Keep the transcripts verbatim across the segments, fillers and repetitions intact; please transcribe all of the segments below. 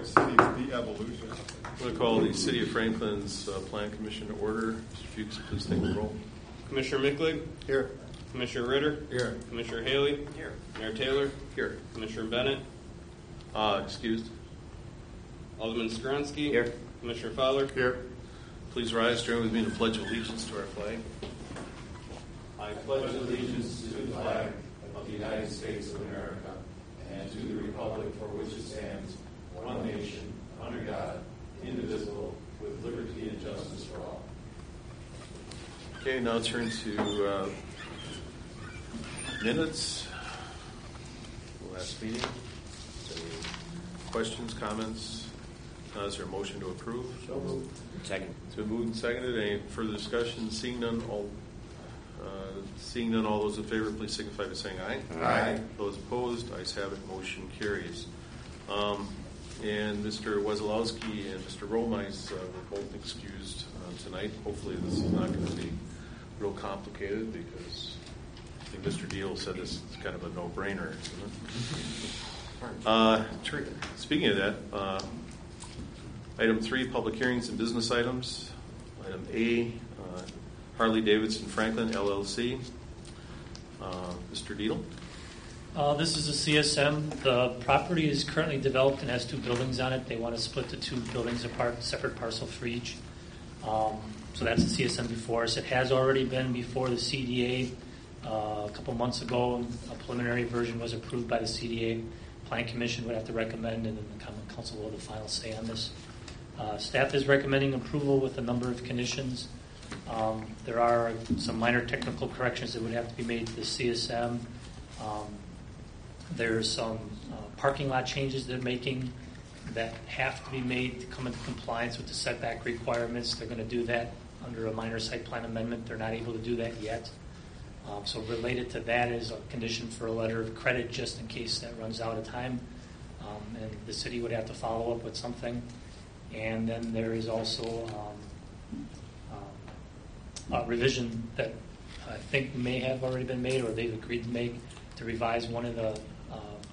city's de-evolution. I'm going to call the City of Franklin's uh, Plan Commission to order. Mister Fuchs, please take the roll. Commissioner Micklig? Here. Commissioner Ritter? Here. Commissioner Haley? Here. Mayor Taylor? Here. Commissioner Bennett? Uh, excused. Alderman Skronsky? Here. Commissioner Fowler? Here. Please rise. Join with me in the Pledge of Allegiance to our flag. I pledge allegiance to the flag of the United States of America and to the republic for which it stands, one nation, under God, indivisible, with liberty and justice for all. Okay, now turn to uh, minutes. Last meeting. Any questions, comments? Uh, is there a motion to approve? So moved. Second. It's been moved and seconded. Any further discussion? Seeing none, all uh, seeing none, all those in favor, please signify by saying aye. Aye. Those opposed, ayes have it. Motion carries. Um, and Mister Wesolowski and Mister Romice uh, were both excused uh, tonight. Hopefully, this is not going to be real complicated because I think Mister Deal said this is kind of a no-brainer, isn't it? Uh, speaking of that. Uh, Item three, public hearings and business items. Item A, uh, Harley Davidson Franklin, L L C. Uh, Mister Deedle. Uh, this is a C S M. The property is currently developed and has two buildings on it. They want to split the two buildings apart, separate parcel for each. Um, so that's the C S M before us. It has already been before the C D A uh, a couple months ago. A preliminary version was approved by the C D A. Plan Commission would have to recommend, and then the Common Council will have the final say on this. Uh, staff is recommending approval with a number of conditions. Um, there are some minor technical corrections that would have to be made to the C S M. Um, there's some uh, parking lot changes they're making that have to be made to come into compliance with the setback requirements. They're going to do that under a minor site plan amendment. They're not able to do that yet. Um, so related to that is a condition for a letter of credit just in case that runs out of time. Um, and the city would have to follow up with something. And then there is also um, um, a revision that I think may have already been made or they've agreed to make to revise one of the uh,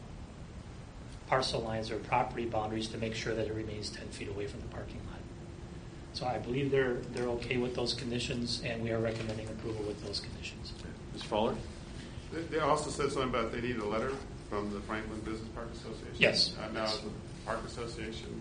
parcel lines or property boundaries to make sure that it remains ten feet away from the parking lot. So I believe they're they're okay with those conditions, and we are recommending approval with those conditions. Miz Fowler. They, they also said something about they need a letter from the Franklin Business Park Association. Yes. Uh, now, yes. is the Park Association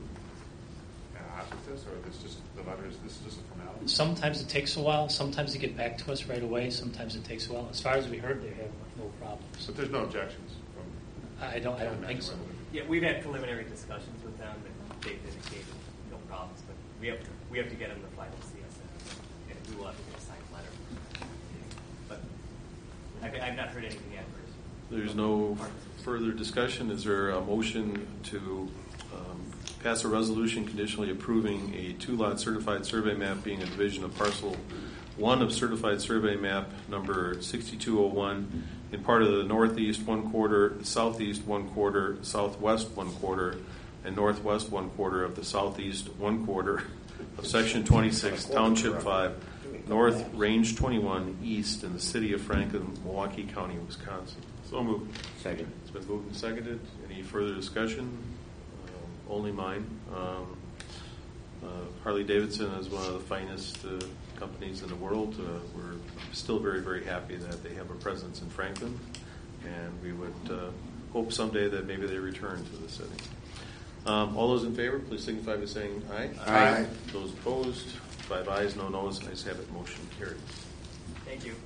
with this, or this just the letters? This is just a formality. Sometimes it takes a while. Sometimes they get back to us right away. Sometimes it takes a while. As far as we heard, they have no problems. But there's no objections from. I don't. I don't think so. Yeah, we've had preliminary discussions with them, and they've indicated no problems. But we have to, we have to get them the final C S M, and we will have to get a signed letter. But I've, I've not heard anything adverse. There's no further discussion. Is there a motion to um, pass a resolution conditionally approving a two-lot certified survey map being a division of parcel one of certified survey map number sixty-two oh one in part of the northeast one quarter, southeast one quarter, southwest one quarter, and northwest one quarter of the southeast one quarter of section twenty-six, township five, north, range twenty-one, east in the city of Franklin, Milwaukee County, Wisconsin. So moved. Second. It's been moved and seconded. Any further discussion? Uh, only mine. Um, uh, Harley Davidson is one of the finest uh, companies in the world. Uh, we're still very, very happy that they have a presence in Franklin, and we would uh, hope someday that maybe they return to the city. Um, all those in favor, please signify by saying aye. Aye. Those opposed, five ayes, no noes. Ayes have it. Motion carries. Thank you.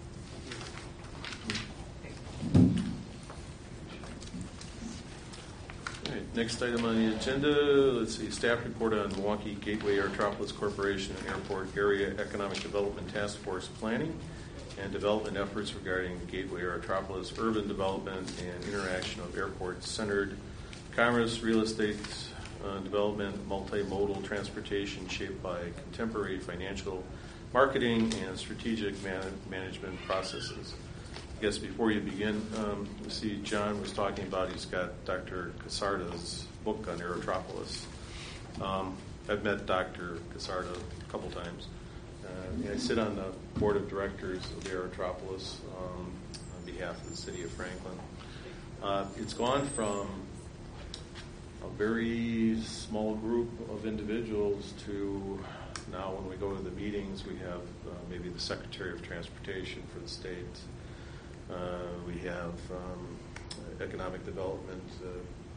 All right, next item on the agenda, let's see, staff report on Milwaukee Gateway Aerotropolis Corporation and Airport Area Economic Development Task Force planning and development efforts regarding the Gateway Aerotropolis urban development and interaction of airport-centered commerce, real estate uh, development, multimodal transportation shaped by contemporary financial, marketing, and strategic man- management processes. I guess before you begin, um, you see John was talking about, he's got Doctor Casarda's book on Aerotropolis. Um, I've met Doctor Casarda a couple times. Uh, I sit on the board of directors of Aerotropolis um, on behalf of the city of Franklin. Uh, it's gone from a very small group individuals to, now when we go to the meetings, we have uh, maybe the Secretary of Transportation for the state. Uh, we have um, Economic Development, uh,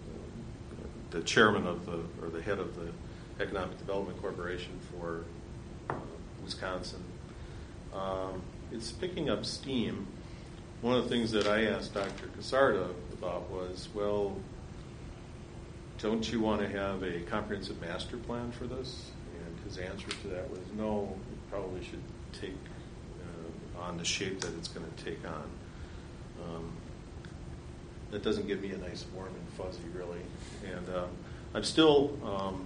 the chairman of the, or the head of the Economic Development Corporation for uh, Wisconsin. Um, it's picking up steam. One of the things that I asked Doctor Casarda about was, well, don't you want to have a comprehensive master plan for this? And his answer to that was, no, it probably should take uh, on the shape that it's going to take on. Um, that doesn't give me a nice warm and fuzzy, really. And uh, I'm still, um,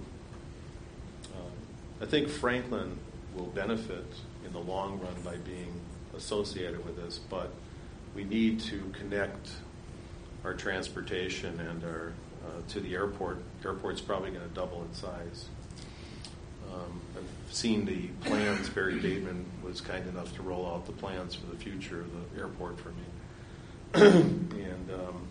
uh, I think Franklin will benefit in the long run by being associated with this, but we need to connect our transportation and our uh, to the airport. Airport's probably going to double in size. Um, I've seen the plans. Barry Bateman was kind enough to roll out the plans for the future of the airport for me. and um,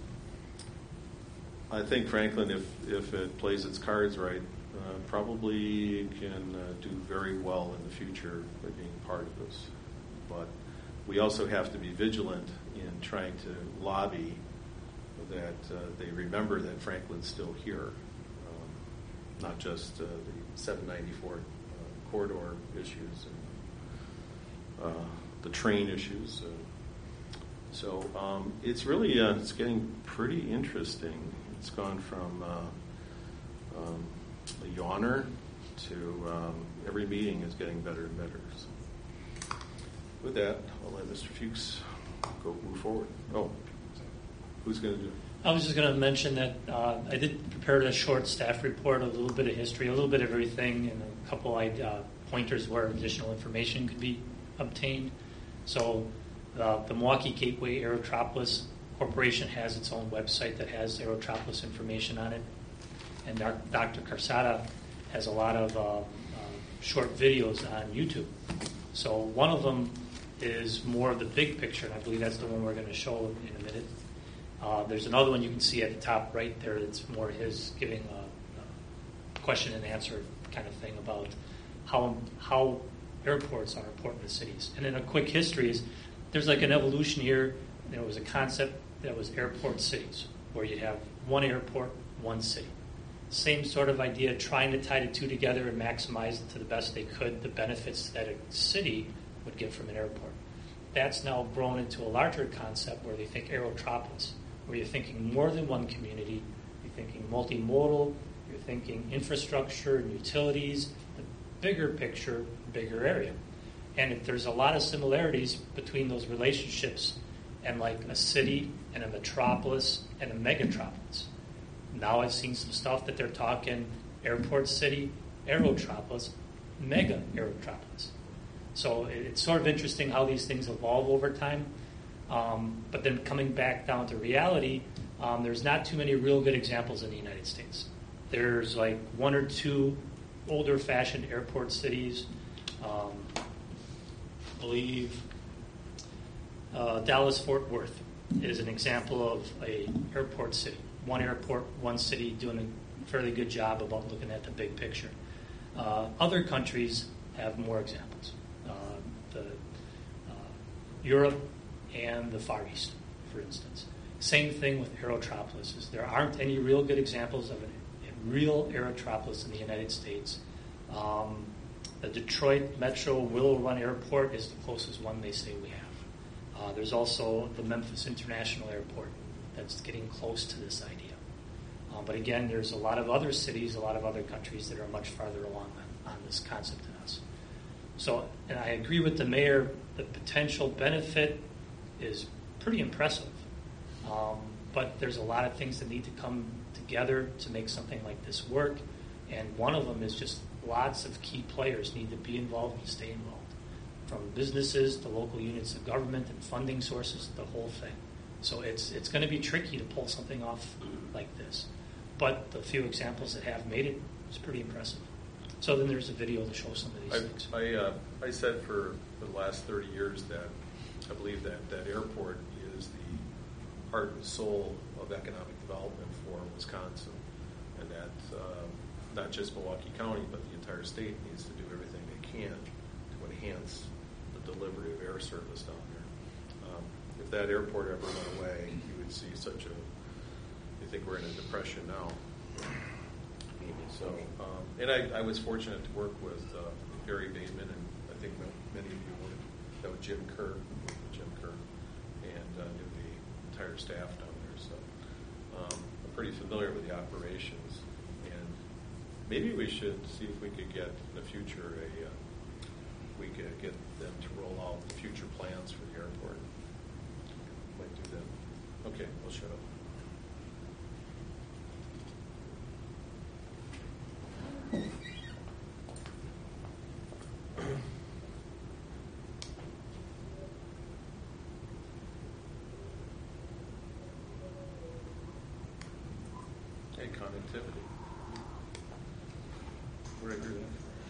I think Franklin, if, if it plays its cards right, uh, probably can uh, do very well in the future by being part of this. But we also have to be vigilant in trying to lobby that uh, they remember that Franklin's still here, um, not just uh, the seven ninety-four uh, corridor issues and uh, the train issues. Uh, so um, it's really uh, it's getting pretty interesting. It's gone from uh, um, a yawner to um, every meeting is getting better and better. So with that, I'll let Mister Fuchs go move forward. Oh. Who's going to do it? I was just going to mention that uh, I did prepare a short staff report, a little bit of history, a little bit of everything, and a couple of uh, pointers where additional information could be obtained. So uh, the Milwaukee Gateway Aerotropolis Corporation has its own website that has Aerotropolis information on it. And Doctor Casarda has a lot of uh, uh, short videos on YouTube. So one of them is more of the big picture, and I believe that's the one we're going to show in a minute. Uh, there's another one you can see at the top right there that's more his giving a, a question and answer kind of thing about how how airports are important to cities. And then a quick history is there's like an evolution here. There was a concept that was airport cities, where you'd have one airport, one city. Same sort of idea, trying to tie the two together and maximize to the best they could the benefits that a city would get from an airport. That's now grown into a larger concept where they think aerotropolis, where you're thinking more than one community, you're thinking multimodal, you're thinking infrastructure and utilities, the bigger picture, bigger area. And if there's a lot of similarities between those relationships and like a city and a metropolis and a megatropolis. Now I've seen some stuff that they're talking airport city, aerotropolis, mega aerotropolis. So it's sort of interesting how these things evolve over time. Um, but then coming back down to reality, um, there's not too many real good examples in the United States. There's like one or two older-fashioned airport cities. Um, I believe uh, Dallas-Fort Worth is an example of a airport city. One airport, one city, doing a fairly good job about looking at the big picture. Uh, other countries have more examples. Uh, the uh, Europe and the Far East, for instance. Same thing with aerotropolises. There aren't any real good examples of a, a real aerotropolis in the United States. Um, the Detroit Metro Willow Run Airport is the closest one they say we have. Uh, there's also the Memphis International Airport that's getting close to this idea. Uh, but again, there's a lot of other cities, a lot of other countries that are much farther along on, on this concept than us. So, and I agree with the mayor, the potential benefit is pretty impressive. Um, but there's a lot of things that need to come together to make something like this work. And one of them is just lots of key players need to be involved and stay involved. From businesses to local units of government and funding sources, the whole thing. So it's it's going to be tricky to pull something off like this. But the few examples that have made it is pretty impressive. So then there's a video to show some of these I, things. I, uh, I said for the last thirty years that I believe that that airport is the heart and soul of economic development for Wisconsin, and that um, not just Milwaukee County, but the entire state needs to do everything they can to enhance the delivery of air service down there. Um, if that airport ever went away, you would see such a, I think we're in a depression now. So, um, and I, I was fortunate to work with uh, Barry Bateman, and I think many of you were, that was Jim Kerr, with Jim Kerr, and uh, knew the entire staff down there. So um, I'm pretty familiar with the operations, and maybe we should see if we could get in the future a, uh, we could get them to roll out the future plans for the airport. Might do that. Okay, we'll shut up. Hey, connectivity. Where did I hear that?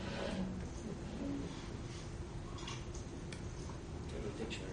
Dictionary.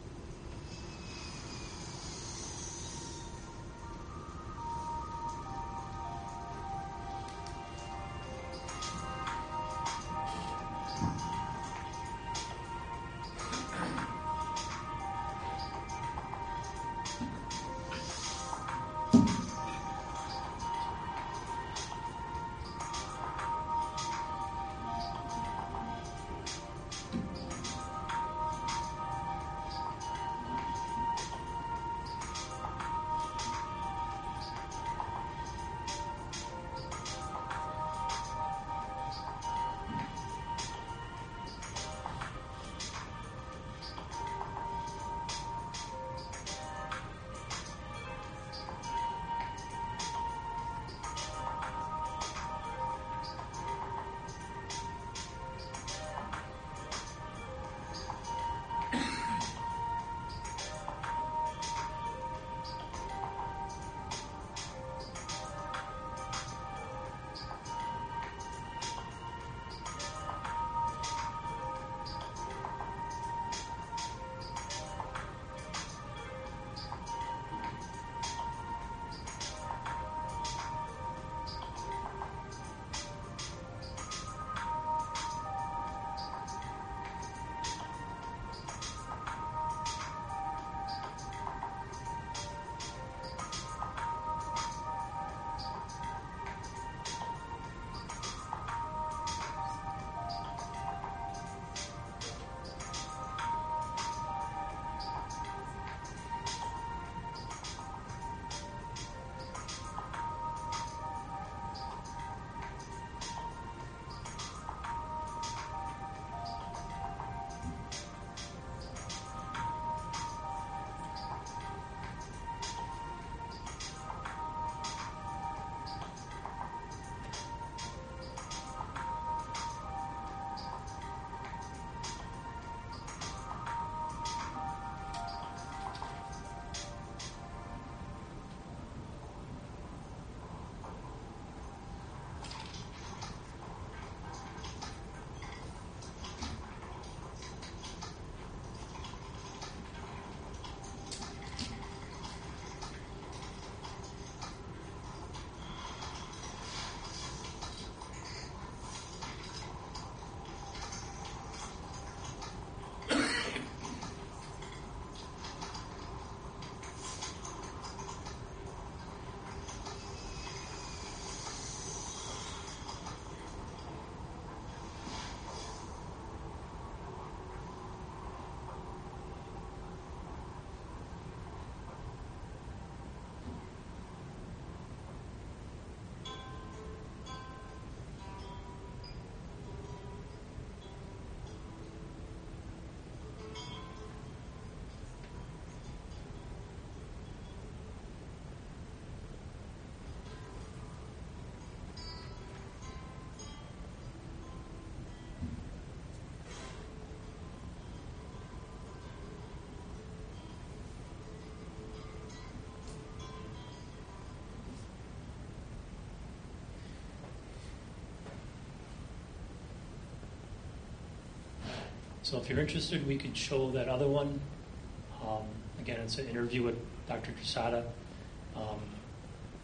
So if you're interested, we could show that other one. Um, again, it's an interview with Doctor Quesada. Um,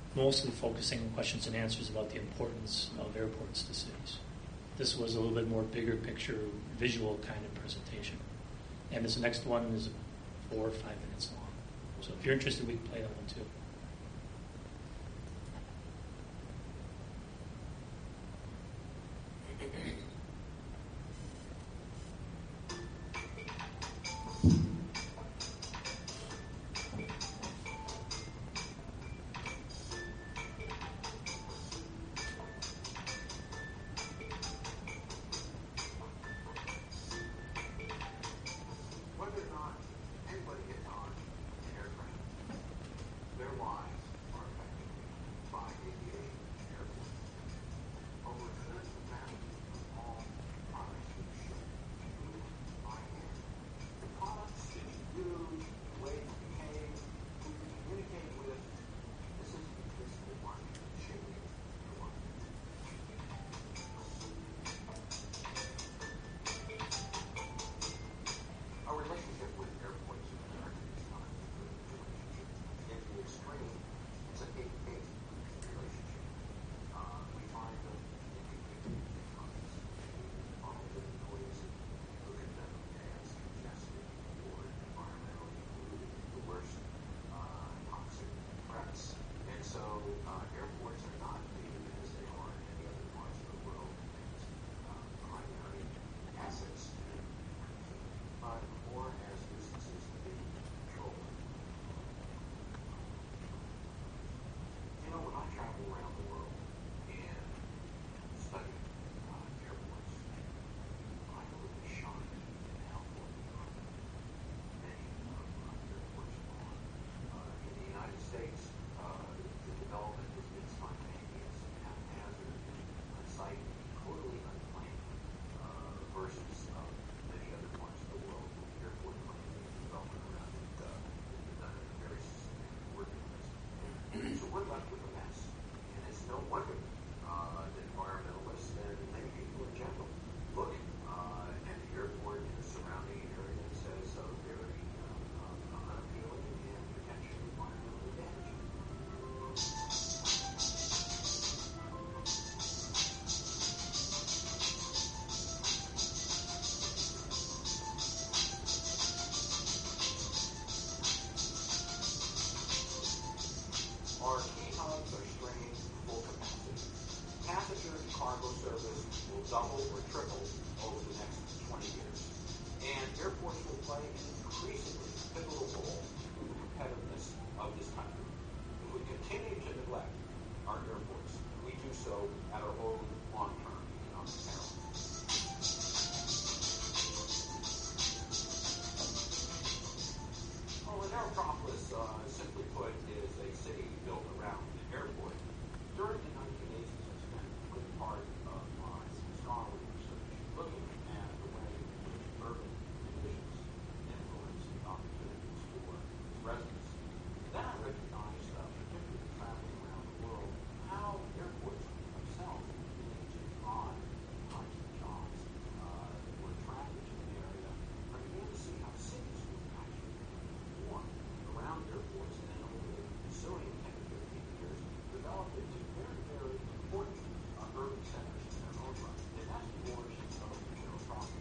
mostly focusing on questions and answers about the importance of airports to cities. This was a little bit more bigger picture, visual kind of presentation. And this next one is four or five minutes long. So if you're interested, we can play that one too. Whether or not anybody gets on an aircraft, their lives are affected by aviation and airports. Over tens of thousands of all products that you ship move by air. The products that you use, the way you behave, who you communicate with, this is the physical market shaping your life. Our relationship with airports in America is not a good relationship. In the extreme, it's a hate-hate relationship. Uh, we find them in the economies. We follow the noise and look at them as congested or environmentally polluted, the worst uh, toxic threats. And so uh, airports are not viewed as they are in any other parts of the world as uh, primary assets to but more as businesses to be controlled. You know, when I travel around the world and study uh, airports, I'm really shocked at how well many of our airports are. Uh, in the United States, uh, the development has been spontaneous, haphazard, unsightly, totally unplanned, uh, versus uh, many other parts of the world where the airport planning and development around it uh, has been done in a very systematic organized. So we're left with a mess. And it's no wonder uh, that environmentalists and many people in general look uh, at the airport and the surrounding areas as uh, very uh, uh, unappealing and potentially environmentally damaging. Our key hubs are strained to full capacity. Passenger and cargo service will double or triple over the next twenty years. And airports will play an increasingly pivotal role in the competitiveness of this country. If we continue to neglect our airports, we do so at our own long-term economic peril. Well, an aerotropolis, uh, simply put, is a city built around an airport. During the nineteen eighties, I spent a good part of my scholarly research looking at the way in which urban conditions influence opportunities for residents. Then I recognized, uh, particularly traveling around the world, how airports themselves begin to draw kinds of jobs uh, that were attracted to an area. I began to see how cities would actually form around airports, and then over the ensuing ten to fifteen years, developed into very, very important uh, urban centers in their own right. And that's the origin of the aerotropolis.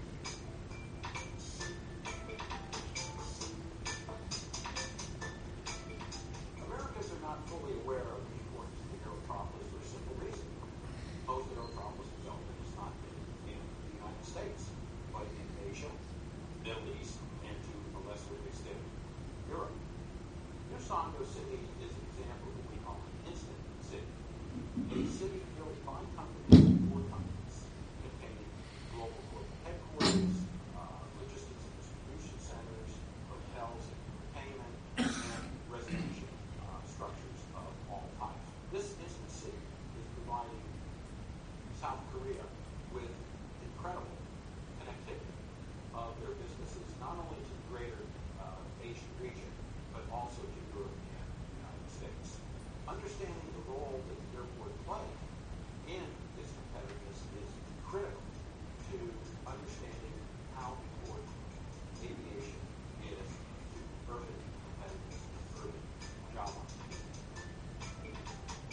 Americans are not fully aware of the importance of the aerotropolis for a simple reason. Most aerotropolis development has not been in the United States, but in Asia, Middle East, and to a lesser extent, Europe. New Sangho City is an example of what we call an instant city. A city built by companies for companies, containing global corporate headquarters, uh, logistics and distribution centers, hotels and entertainment, and residential uh, structures of all types. This instant city is providing South Korea with incredible connectivity of their businesses, not only to the greater uh, Asian region, but also to Europe and the United States. Understanding the role that the airport plays in its competitiveness is critical to understanding how important aviation is to urban competitiveness and urban job opportunity.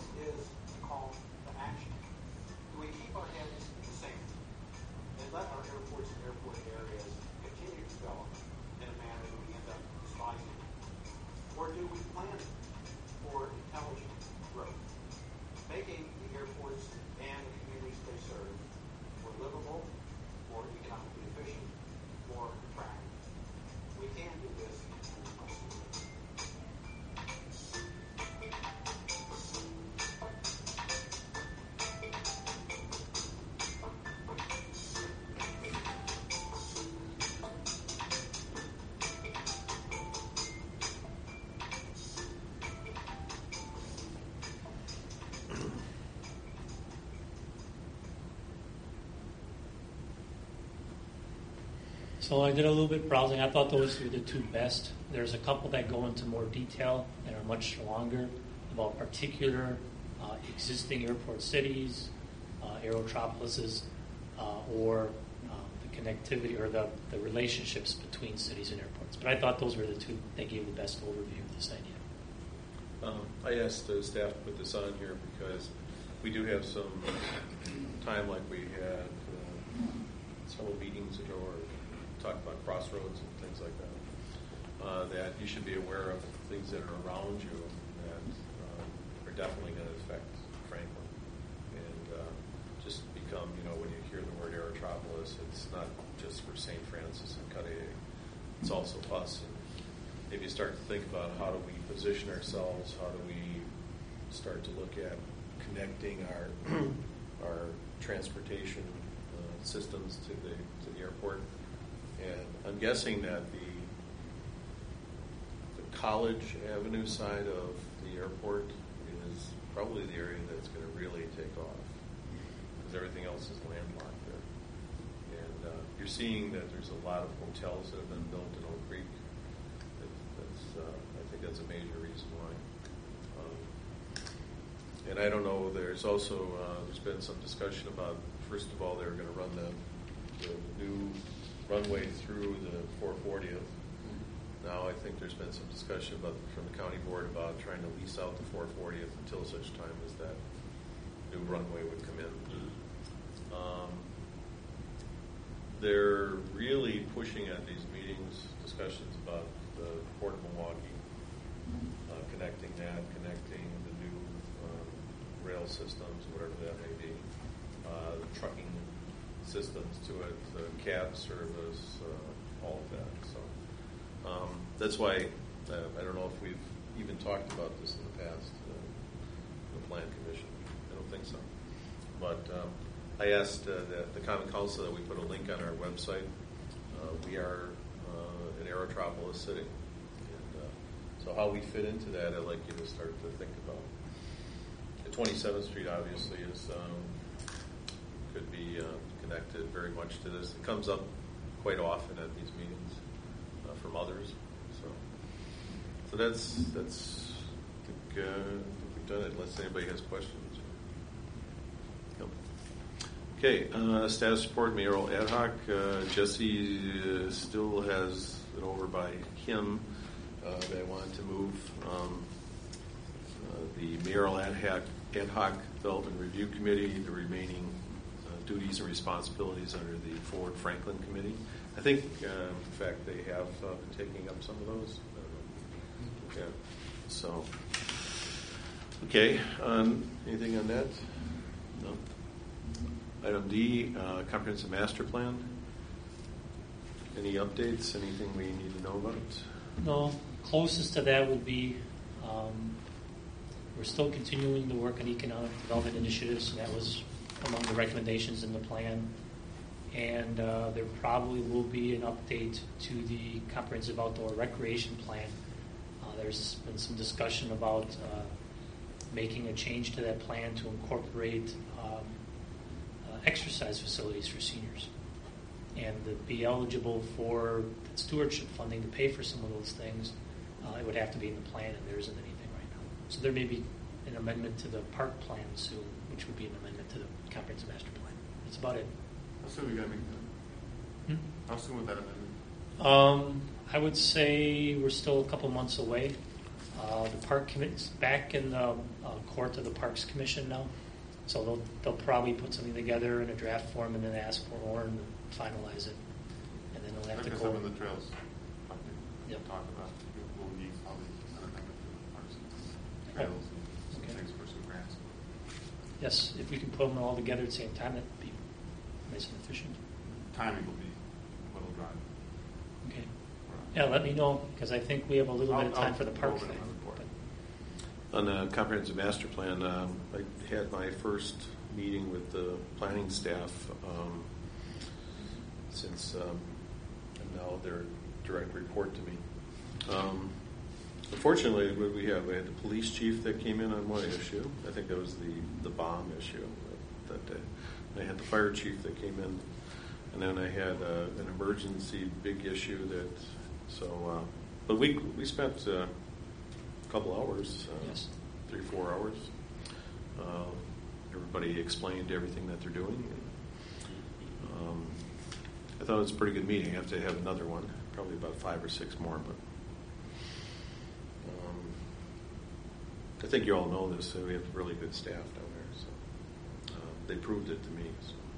is a call to action. Do we keep our heads in the sand and let our airports and airport areas continue to develop in a manner that we end up despising? Or do we plan for intelligent growth, making the airports and the communities they serve more livable, more economically efficient, more attractive? We can do this, and we must do it. So I did a little bit of browsing. I thought those were the two best. There's a couple that go into more detail and are much longer about particular uh, existing airport cities, uh, aerotropolises, uh, or um, the connectivity or the, the relationships between cities and airports. But I thought those were the two that gave the best overview of this idea. Um, I asked the staff to put this on here because we do have some time, like we had uh, several meetings ago, or talked about crossroads and things like that, uh, that you should be aware of things that are around you that um, are definitely going to affect Franklin. And uh, just become, you know, when you hear the word Aerotropolis, it's not just for Saint Francis and Cudahy, it's also us. And maybe you start to think about how do we position ourselves, how do we start to look at connecting our our transportation uh, systems to the to the airport. And I'm guessing that the the College Avenue side of the airport is probably the area that's going to really take off, because everything else is landlocked there. And uh, you're seeing that there's a lot of hotels that have been built in Oak Creek. That, that's uh, I think that's a major reason why. Um, and I don't know. There's also uh, there's been some discussion about, first of all, they're going to run the the new runway through the four fortieth. Now I think there's been some discussion about from the county board about trying to lease out the four fortieth until such time as that new runway would come in. Um, they're really pushing at these meetings discussions about the Port of Milwaukee, uh, connecting that, connecting the new um, rail systems, whatever that may be, uh, the trucking systems to it, the cab service, uh, all of that. So um, that's why uh, I don't know if we've even talked about this in the past, uh, the Plan Commission. I don't think so. But um, I asked uh, the, the Common Council that we put a link on our website. Uh, we are uh, an Aerotropolis city. And, uh, so how we fit into that, I'd like you to start to think about. The twenty-seventh Street obviously is um, could be uh, connected very much to this. It comes up quite often at these meetings uh, from others. So, so that's that's. I think, uh, I think we've done it. Unless anybody has questions. No. Okay. Uh, status report, mayoral ad hoc. Uh, Jesse uh, still has it over by him. Uh, that I wanted to move um, uh, the mayoral ad hoc ad hoc development review committee, the remaining duties and responsibilities under the Forward Franklin Committee. I think, uh, in fact, they have uh, been taking up some of those. Uh, yeah. So, okay. Um, anything on that? No. Item D, uh, comprehensive master plan. Any updates? Anything we need to know about? No. Closest to that would be um, we're still continuing to work on economic development initiatives, and that was among the recommendations in the plan. And uh, there probably will be an update to the comprehensive outdoor recreation plan. Uh, there's been some discussion about uh, making a change to that plan to incorporate um, uh, exercise facilities for seniors, and to be eligible for stewardship funding to pay for some of those things. Uh, it would have to be in the plan, and there isn't anything right now. So there may be an amendment to the park plan soon, which would be an amendment to the comprehensive master plan. That's about it. How soon are we going to make that? Hmm? How soon would that amendment? Um, I would say we're still a couple months away. Uh, the park committee's back in the uh, court of the Parks Commission now, so they'll they'll probably put something together in a draft form and then ask for more and finalize it, and then it'll have to Because go. some of the trails, like we Yep. talked about, we'll need probably another number for parks and trails and some Okay. things for some grants. Yes, if we can put them all together at the same time, that'd be nice and efficient. Timing will be what'll drive. Okay. Yeah, let me know, because I think we have a little bit of I'll- time I'll for the go park over thing. my report. On the comprehensive master plan, um, I had my first meeting with the planning staff um, since um, and now their direct report to me. Um, unfortunately, what we have, we had the police chief that came in on one issue. I think that was the, the bomb issue that, that day. I had the fire chief that came in, and then I had uh, an emergency big issue that. So, uh, but we we spent uh, a couple hours, uh, Yes. three four hours. Uh, everybody explained everything that they're doing. And, um, I thought it was a pretty good meeting. I have to have another one, probably about five or six more. But um, I think you all know this. So we have really good staff down there. So uh, they proved it to me.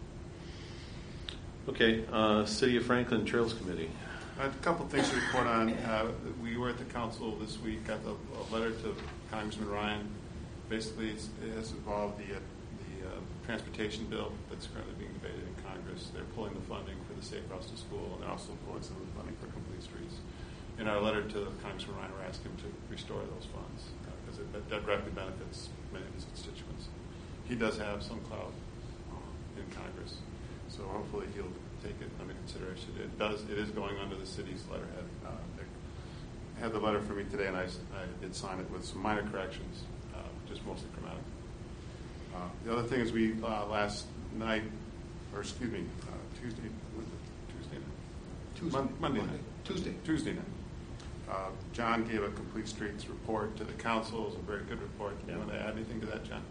So. Okay, uh, City of Franklin Trails Committee. A couple of things to report on. Uh, we were at the council this week, got the, a letter to Congressman Ryan. Basically, it's, it has involved the, uh, the uh, transportation bill that's currently being debated in Congress. They're pulling the funding for the Safe Routes to School, and they're also pulling some of the funding for Complete Streets. In our letter to Congressman Ryan, we're asking him to restore those funds because uh, it, that directly benefits many of his constituents. He does have some clout uh, in Congress, so hopefully he'll take it under consideration. It does. It is going under the city's letterhead. Uh, they had the letter for me today, and I, I did sign it with some minor corrections, uh, just mostly grammatical. Uh, the other thing is we uh, last night, or excuse me, uh, Tuesday, was it Tuesday night? Tuesday. Mon- Monday Monday. night. Tuesday. Tuesday night. Uh, John gave a Complete Streets report to the council. It was a very good report. Do you Yeah. want to add anything to that, John?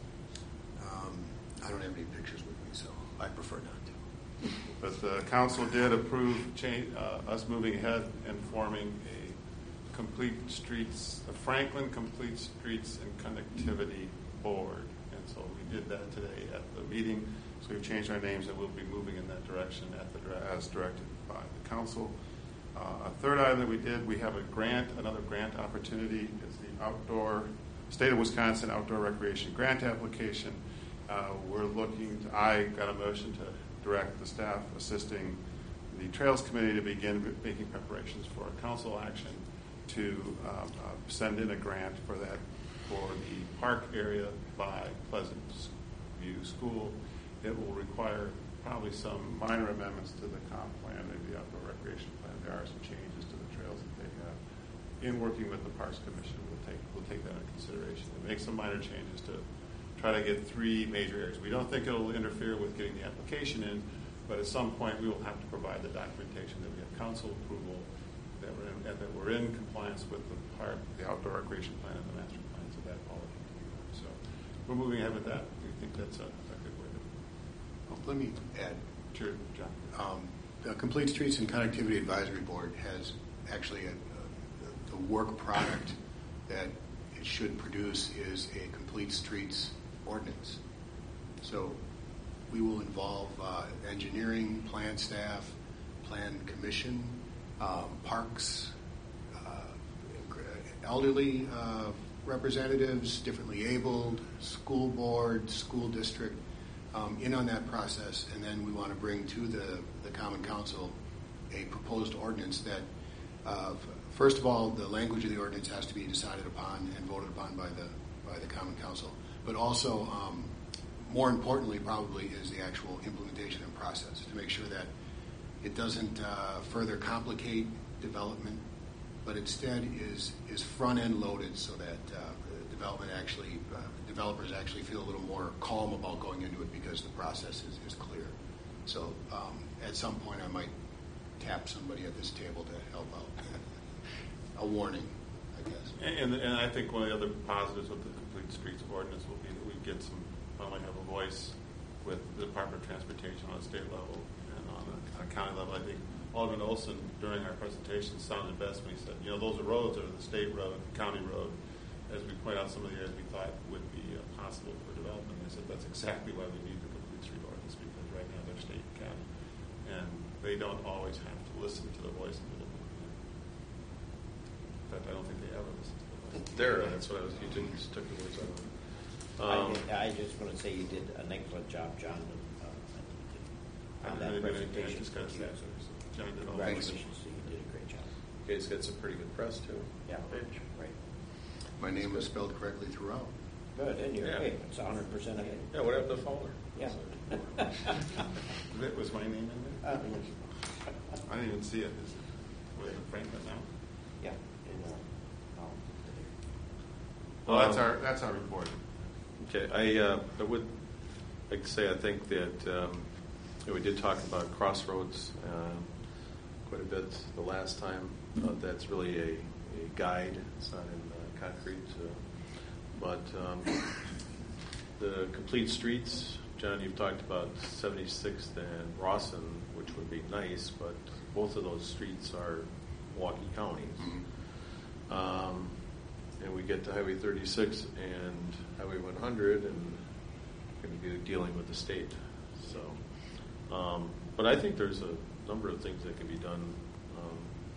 Um, I don't have any pictures with me, so I prefer not to. But the council did approve change, uh, us moving ahead and forming a complete streets, a Franklin Complete Streets and Connectivity Board. And so we did that today at the meeting. So we've changed our names and we'll be moving in that direction at the, as directed by the council. Uh, a third item that we did, we have a grant, another grant opportunity. It's the outdoor, State of Wisconsin Outdoor Recreation Grant application. Uh, we're looking to, I got a motion to direct the staff assisting the Trails Committee to begin making preparations for a council action to uh, uh, send in a grant for that for the park area by Pleasant View School. It will require probably some minor amendments to the comp plan, maybe the outdoor recreation plan. There are some changes to the trails that they have. In working with the Parks Commission, we'll take we'll take that into consideration and make some minor changes to try to get three major areas. We don't think it'll interfere with getting the application in, but at some point we will have to provide the documentation that we have council approval, that we're in, and that we're in compliance with the park, the outdoor recreation plan and the master plan, so that all can be done. So we're moving ahead with that. We think that's a, a good way to. Well, let me add. Sure, John. Um, the Complete Streets and Connectivity Advisory Board has actually a, a, the work product that it should produce is a complete streets ordinance. So we will involve uh, engineering, plan staff, plan commission, um, parks, uh, elderly uh, representatives, differently abled, school board, school district, um, in on that process, and then we want to bring to the, the Common Council a proposed ordinance that, uh, first of all, the language of the ordinance has to be decided upon and voted upon by the by the Common Council, but also, um, more importantly, probably, is the actual implementation and process to make sure that it doesn't uh, further complicate development, but instead is is front end loaded so that uh, development actually uh, developers actually feel a little more calm about going into it because the process is, is clear. So um, at some point, I might tap somebody at this table to help out. A warning, I guess. And, and I think one of the other positives with the Complete Streets ordinance will be that we get some, finally have a voice with the Department of Transportation on a state level and on a, on a county level. I think Alderman Olson, during our presentation, sounded best when he said, you know, those are roads are the state road, the county road. As we point out, some of the areas we thought would be uh, possible for development. I said that's exactly why we need the complete street ordinance, because right now they're state and county, and they don't always have to listen to the voice of the little man. In fact, I don't think they ever listen to the voice. There, that's what I was. You didn't just took the words out. Um, I, I just want to say you did an excellent job, John, uh, I on didn't that really make presentation. I discussed that. So John did all Congratulations, you did a great job. okay, it's got some pretty good press too. Yeah, right. My name was spelled correctly throughout. Good, and you're, Yeah. hey, it's a hundred percent ahead. Yeah, what happened to Fowler? Yeah. That was my name in there. Uh, I didn't even see it. Is it was it Franklin now? Yeah. And, uh, um, Well, that's Um, our that's our report. Okay, I, uh, I would like to say I think that um, you know, we did talk about crossroads uh, quite a bit the last time. Uh, that's really a, a guide. It's not in uh, concrete. Uh, but um, the complete streets, John, you've talked about seventy-sixth and Rawson, which would be nice, but both of those streets are Milwaukee counties. Mm-hmm. Um, and we get to Highway thirty-six and Highway one hundred, and going to be dealing with the state. So, um, but I think there's a number of things that can be done um,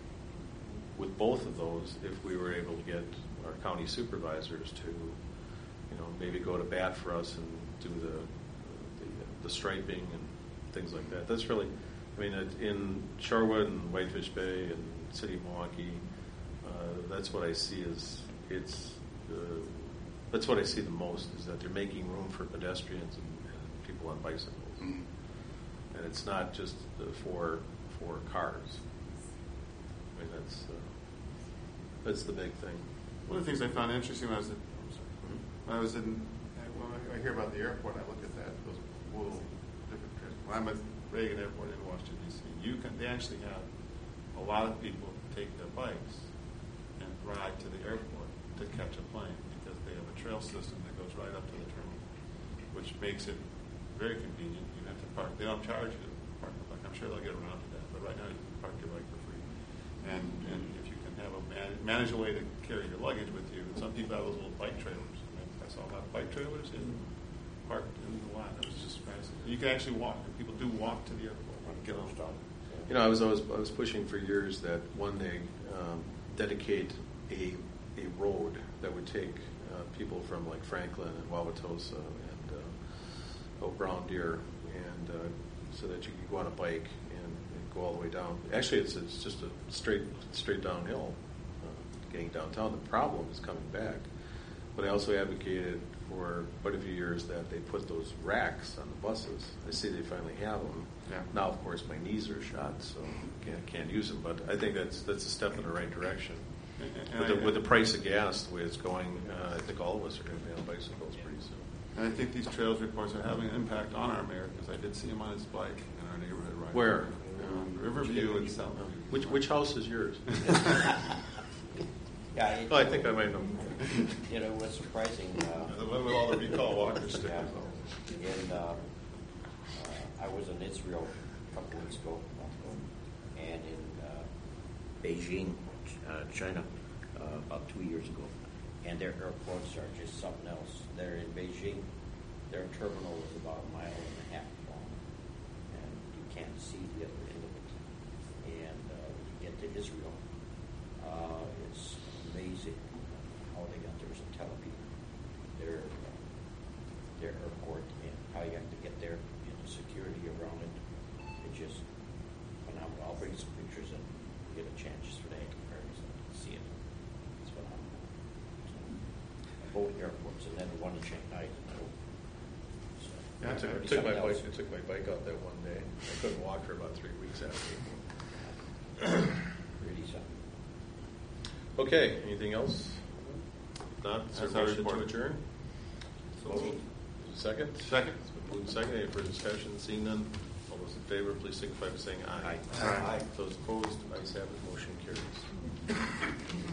with both of those if we were able to get our county supervisors to, you know, maybe go to bat for us and do the the, the striping and things like that. That's really, I mean, it, in Shorewood and Whitefish Bay and City of Milwaukee, uh, that's what I see as it's. Uh, that's what I see the most is that they're making room for pedestrians and, and people on bicycles, Mm-hmm. and it's not just uh, for for cars. I mean, that's uh, that's the big thing. One of the things I found interesting when I was in, I'm sorry, when I was in, when I hear about the airport, I look at that, those little different trips. When I'm at Reagan Airport in Washington, D C, you can, they actually have a lot of people take their bikes and ride to the airport to catch a plane because they have a trail system that goes right up to the terminal, which makes it very convenient. You have to park, they don't charge you to park the bike. I'm sure they'll get around to that, but right now you can park your bike for free. And, and if you can have a man, manage a way to carry your luggage with you, some people have those little bike trailers. I saw a lot of bike trailers in parked in the lot. It was just fascinating. You can actually walk. People do walk to the airport and get on. You know, I was always I was pushing for years that one day um, dedicate a a road that would take uh, people from like Franklin and Wauwatosa and uh, oh, Brown Deer, and uh, so that you could go on a bike and, and go all the way down. Actually, it's it's just a straight straight downhill uh, getting downtown. The problem is coming back. But I also advocated for quite a few years that they put those racks on the buses. I see they finally have them. Yeah. Now, of course, my knees are shot, so I can't, can't use them. But I think that's that's a step in the right direction. And, and With the, I, with the price of gas, the way it's going, uh, I think all of us are going to be on bicycles pretty soon. and I think these trails reports are having an impact on our mayor because I did see him on his bike in our neighborhood right Where? Um, Riverview and South. Which which house is yours? Yeah, it, Oh, I think I might know. you know, what's surprising, uh, The one with all the recall walkers stickers. yeah, and uh, uh, I was in Israel a couple weeks ago, and in uh, Beijing, uh, China, uh, about two years ago, and their airports are just something else. They're in Beijing, their terminal is about a mile and a half long, and you can't see the other end of it. And uh, when you get to Israel, uh, it's amazing how they got there in Tel Aviv, their uh, their airport, and how you have to get there, and the security around it. It's just phenomenal. I'll bring some pictures and get a chance for that comparison to see it. It's phenomenal. So, both airports, and then the one in Shanghai. So, Yeah, I took, already took my something bike. else. I took my bike out that one day. I couldn't walk for about three weeks after. Really something. Okay. Anything else? If not, is there That's a our motion to report. adjourn? Motion. Second? Second. It's been moved and seconded. Any further discussion? Seeing none, all those in favor, please signify by saying aye. Aye. Aye. Those opposed, ayes have it, motion carries.